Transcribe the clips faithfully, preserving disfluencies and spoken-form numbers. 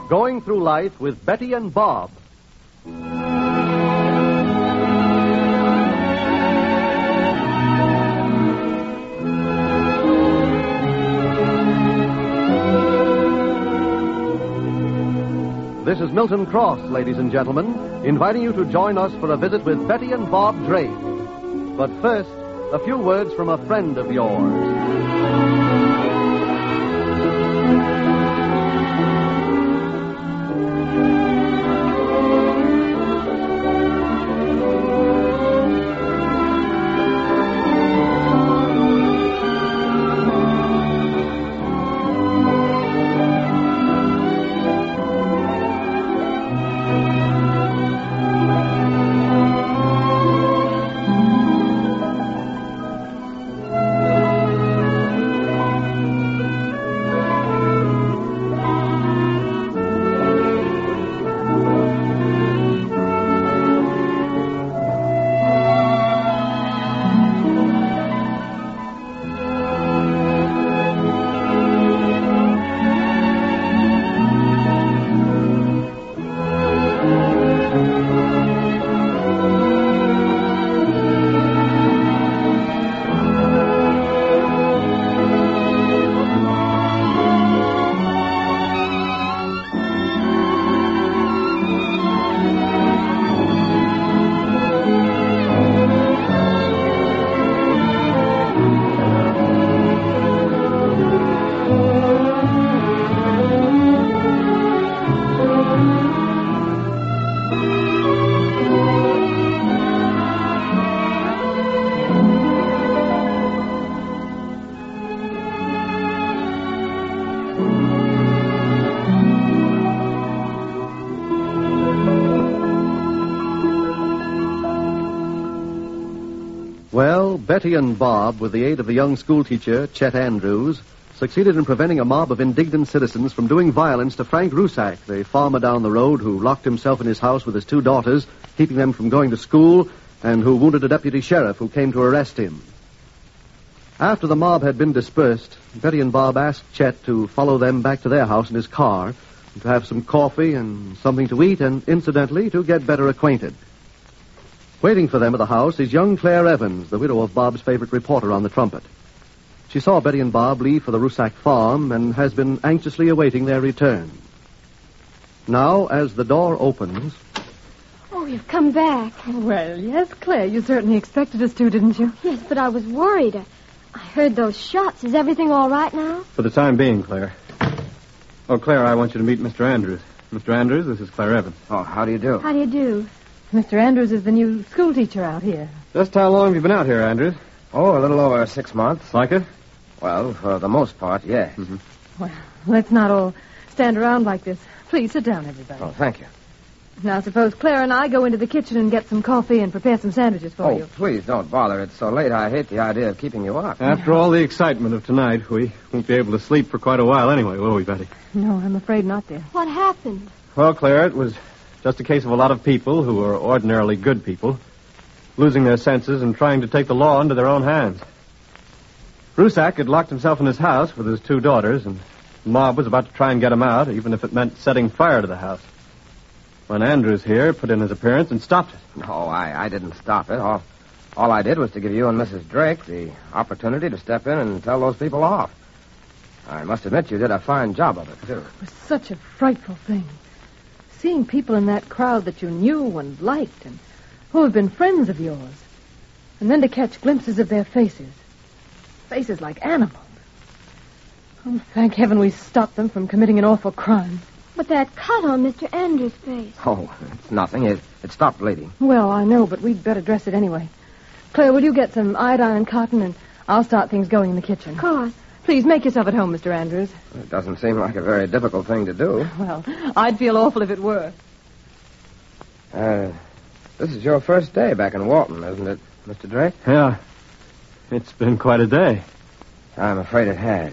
Going Through Life with Betty and Bob. This is Milton Cross, ladies and gentlemen, inviting you to join us for a visit with Betty and Bob Drake. But first, a few words from a friend of yours. Well, Betty and Bob, with the aid of the young schoolteacher, Chet Andrews, succeeded in preventing a mob of indignant citizens from doing violence to Frank Rusak, the farmer down the road who locked himself in his house with his two daughters, keeping them from going to school, and who wounded a deputy sheriff who came to arrest him. After the mob had been dispersed, Betty and Bob asked Chet to follow them back to their house in his car, to have some coffee and something to eat, and, incidentally, to get better acquainted. Waiting for them at the house is young Claire Evans, the widow of Bob's favorite reporter on the Trumpet. She saw Betty and Bob leave for the Rusak farm and has been anxiously awaiting their return. Now, as the door opens... Oh, you've come back. Well, yes, Claire, you certainly expected us to, didn't you? Yes, but I was worried. I, I heard those shots. Is everything all right now? For the time being, Claire. Oh, Claire, I want you to meet Mister Andrews. Mister Andrews, this is Claire Evans. Oh, how do you do? How do you do? Mister Andrews is the new schoolteacher out here. Just how long have you been out here, Andrews? Oh, a little over six months. Like it? Well, for the most part, yes. Mm-hmm. Well, let's not all stand around like this. Please sit down, everybody. Oh, thank you. Now, suppose Claire and I go into the kitchen and get some coffee and prepare some sandwiches for oh, you. please don't bother. It's so late. I hate the idea of keeping you up. After all the excitement of tonight, we won't be able to sleep for quite a while anyway, will we, Betty? No, I'm afraid not, dear. What happened? Well, Claire, it was just a case of a lot of people who are ordinarily good people losing their senses and trying to take the law into their own hands. Rusak had locked himself in his house with his two daughters, and the mob was about to try and get him out, even if it meant setting fire to the house. When Andrews here put in his appearance and stopped it. No, I, I didn't stop it. All, all I did was to give you and Missus Drake the opportunity to step in and tell those people off. I must admit you did a fine job of it, too. It was such a frightful thing. Seeing people in that crowd that you knew and liked and who have been friends of yours. And then to catch glimpses of their faces. Faces like animals. Oh, thank heaven we stopped them from committing an awful crime. But that cut on Mister Andrews' face. Oh, it's nothing. It, it stopped bleeding. Well, I know, but we'd better dress it anyway. Claire, will you get some iodine and cotton, and I'll start things going in the kitchen. Of course. Please, make yourself at home, Mister Andrews. It doesn't seem like a very difficult thing to do. Well, I'd feel awful if it were. Uh, this is your first day back in Walton, isn't it, Mister Drake? Yeah. It's been quite a day. I'm afraid it has.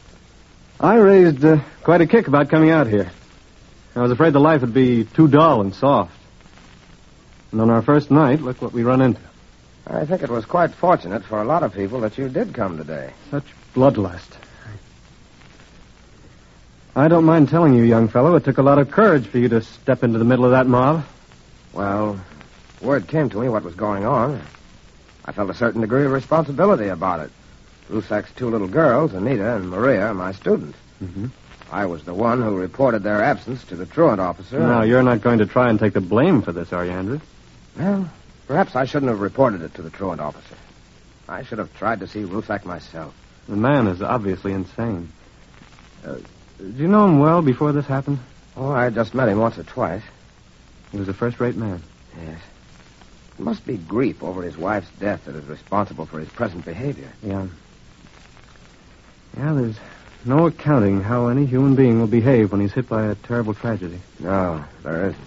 I raised uh, quite a kick about coming out here. I was afraid the life would be too dull and soft. And on our first night, look what we run into. I think it was quite fortunate for a lot of people that you did come today. Such bloodlust. I don't mind telling you, young fellow, it took a lot of courage for you to step into the middle of that mob. Well, word came to me what was going on. I felt a certain degree of responsibility about it. Rusak's two little girls, Anita and Maria, are my students. Mm-hmm. I was the one who reported their absence to the truant officer. Now, you're not going to try and take the blame for this, are you, Andrews? Well, perhaps I shouldn't have reported it to the truant officer. I should have tried to see Rusak myself. The man is obviously insane. Uh, did you know him well before this happened? Oh, I just met him once or twice. He was a first-rate man. Yes. It must be grief over his wife's death that is responsible for his present behavior. Yeah. Yeah, there's no accounting how any human being will behave when he's hit by a terrible tragedy. No, there isn't.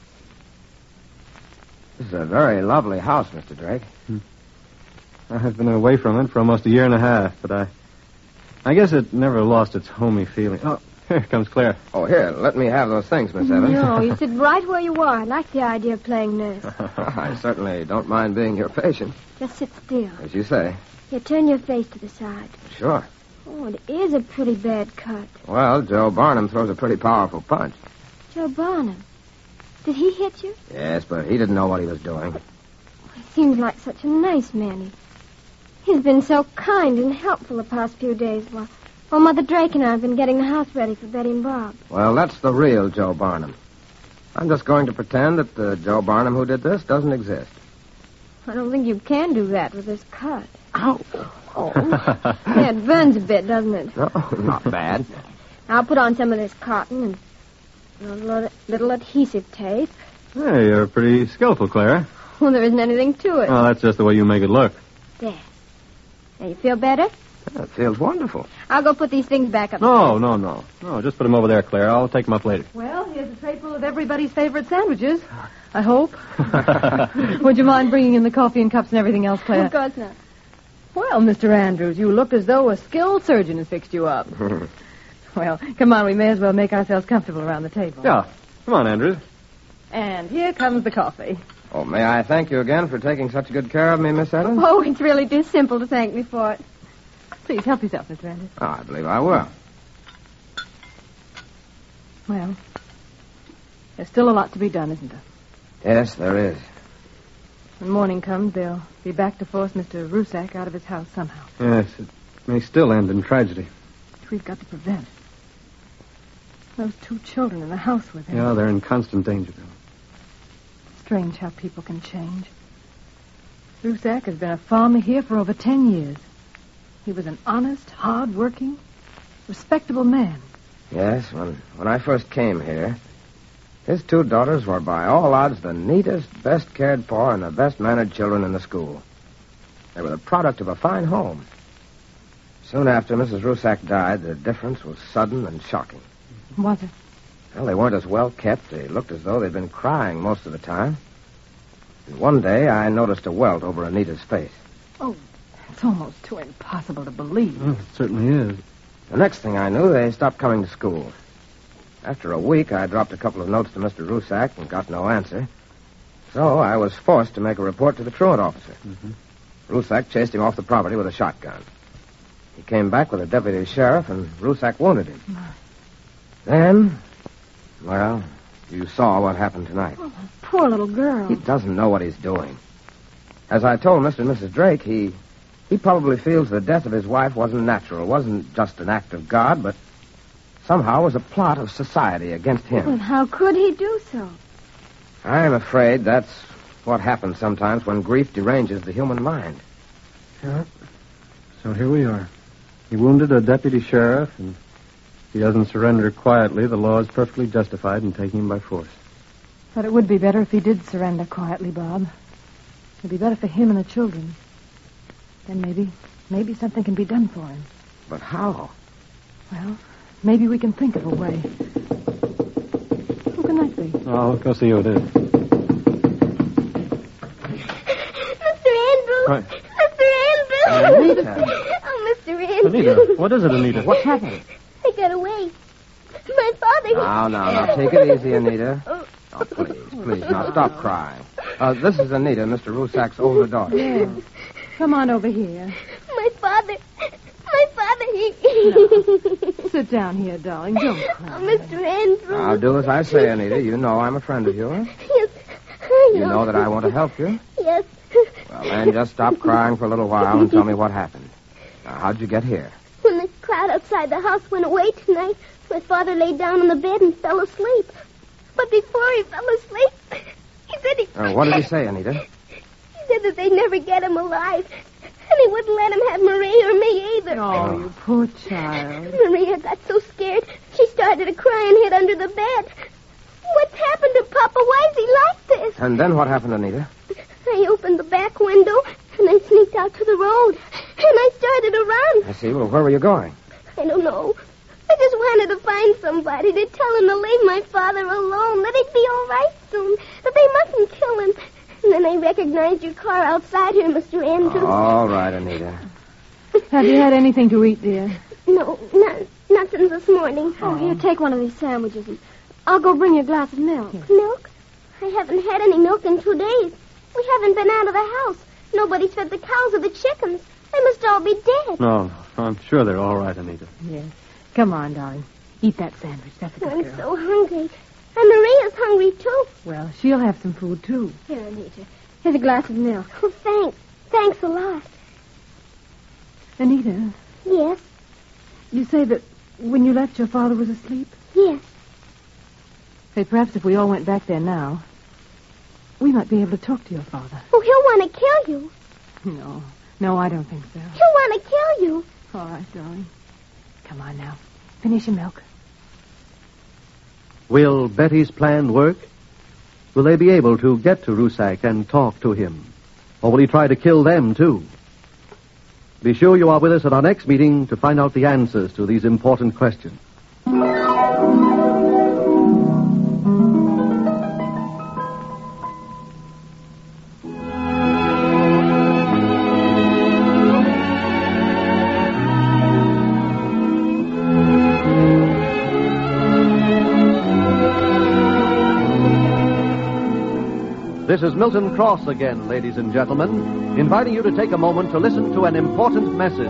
This is a very lovely house, Mister Drake. Hmm. I've been away from it for almost a year and a half, but I... I guess it never lost its homey feeling. Oh, here comes Claire. Oh, here, let me have those things, Miss Evans. No, you sit right where you are. I like the idea of playing nurse. I certainly don't mind being your patient. Just sit still. As you say. Here, turn your face to the side. Sure. Oh, it is a pretty bad cut. Well, Joe Barnum throws a pretty powerful punch. Joe Barnum. Did he hit you? Yes, but he didn't know what he was doing. He seems like such a nice man. He, he's been so kind and helpful the past few days while, while Mother Drake and I have been getting the house ready for Betty and Bob. Well, that's the real Joe Barnum. I'm just going to pretend that the Joe Barnum who did this doesn't exist. I don't think you can do that with this cut. Ow. Oh. Yeah, it burns a bit, doesn't it? No, not bad. I'll put on some of this cotton and a little, little adhesive tape. Hey, you're pretty skillful, Claire. Well, there isn't anything to it. Oh, that's just the way you make it look. There. Now, you feel better? That feels wonderful. I'll go put these things back up. No, no, no. No, just put them over there, Claire. I'll take them up later. Well, here's a tray full of everybody's favorite sandwiches. I hope. Would you mind bringing in the coffee and cups and everything else, Claire? Of course not. Well, Mister Andrews, you look as though a skilled surgeon has fixed you up. Well, come on, we may as well make ourselves comfortable around the table. Yeah. Come on, Andrews. And here comes the coffee. Oh, may I thank you again for taking such good care of me, Miss Evans? Oh, it's really too simple to thank me for it. Please, help yourself, Mister Andrews. Oh, I believe I will. Well, there's still a lot to be done, isn't there? Yes, there is. When morning comes, they'll be back to force Mister Rusak out of his house somehow. Yes, it may still end in tragedy. Which we've got to prevent. Those two children in the house with him. Yeah, they're in constant danger, though. Strange how people can change. Rusak has been a farmer here for over ten years. He was an honest, hard-working, respectable man. Yes, when, when I first came here, his two daughters were by all odds the neatest, best cared for, and the best mannered children in the school. They were the product of a fine home. Soon after Missus Rusak died, the difference was sudden and shocking. Was it? Well, they weren't as well kept. They looked as though they'd been crying most of the time. And one day, I noticed a welt over Anita's face. Oh, it's almost too impossible to believe. Well, it certainly is. The next thing I knew, they stopped coming to school. After a week, I dropped a couple of notes to Mister Rusak and got no answer. So I was forced to make a report to the truant officer. Mm-hmm. Rusak chased him off the property with a shotgun. He came back with a deputy sheriff, and Rusak wounded him. My. Then, well, you saw what happened tonight. Oh, poor little girl. He doesn't know what he's doing. As I told Mister and Missus Drake, he he probably feels the death of his wife wasn't natural, wasn't just an act of God, but somehow was a plot of society against him. Well, how could he do so? I'm afraid that's what happens sometimes when grief deranges the human mind. Yeah. So here we are. He wounded a deputy sheriff, and if he doesn't surrender quietly, the law is perfectly justified in taking him by force. But it would be better if he did surrender quietly, Bob. It'd be better for him and the children. Then maybe, maybe something can be done for him. But how? Well, maybe we can think of a way. Who can that be? Oh, I'll go see who it is. Mister Andrews! Right. Mister Andrews! Anita! Oh, Mister Andrews! Anita, what is it, Anita? What's happening? I got away. My father... Now, now, now, take it easy, Anita. Oh, please, please, now stop crying. Uh, this is Anita, Mister Rusak's older daughter. Yes. Come on over here. My father... My father, No. Sit down here, darling. Don't cry. Oh, Mister Andrews. I'll do as I say, Anita. You know I'm a friend of yours. Yes, I know. You know that I want to help you. Yes. Well, then just stop crying for a little while and tell me what happened. Now, how'd you get here? When the crowd outside the house went away tonight, my father lay down on the bed and fell asleep. But before he fell asleep, he said he... Uh, what did he say, Anita? He said that they'd never get him alive. And he wouldn't let him have Maria or me either. Oh, you poor child. Maria got so scared, she started to cry and hid under the bed. What's happened to Papa? Why is he like this? And then what happened, Anita? I opened the back window, and I sneaked out to the road. And I started to run. I see. Well, where were you going? I don't know. I just wanted to find somebody to tell him to leave my father alone, that he'd be all right soon, that they mustn't kill him. And then I recognized your car outside here, Mister Andrews. All right, Anita. Have you had anything to eat, dear? No, not, nothing this morning. Oh, here, take one of these sandwiches, and I'll go bring you a glass of milk. Milk? I haven't had any milk in two days. We haven't been out of the house. Nobody's fed the cows or the chickens. They must all be dead. No, no. I'm sure they're all right, Anita. Yes. Come on, darling. Eat that sandwich. That's a good I'm girl. so hungry. And Maria's hungry, too. Well, she'll have some food, too. Here, Anita. Here's a glass of milk. Oh, thanks. Thanks a lot. Anita, Yes, you say that when you left, your father was asleep? yes. Hey, perhaps if we all went back there now, we might be able to talk to your father. Oh, he'll want to kill you. No. No, I don't think so. He'll want to kill you. All right, darling. Come on now. Finish your milk. Will Betty's plan work? Will they be able to get to Rusak and talk to him? Or will he try to kill them, too? Be sure you are with us at our next meeting to find out the answers to these important questions. This is Milton Cross again, ladies and gentlemen, inviting you to take a moment to listen to an important message.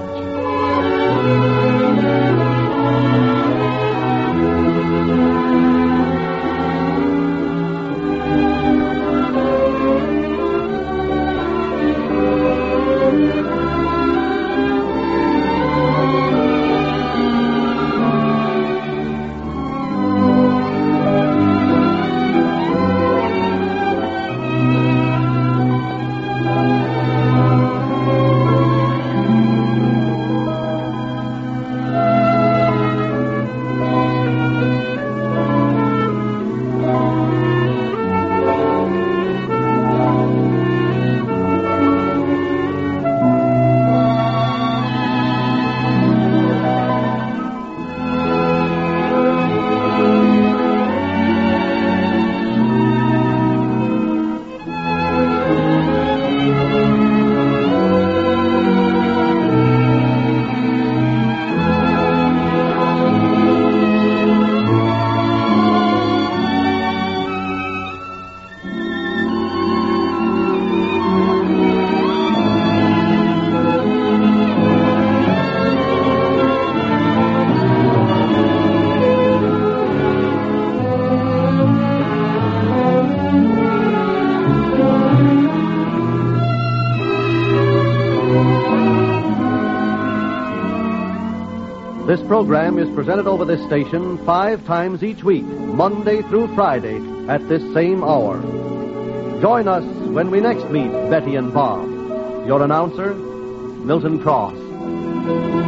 This program is presented over this station five times each week, Monday through Friday, at this same hour. Join us when we next meet Betty and Bob. Your announcer, Milton Cross.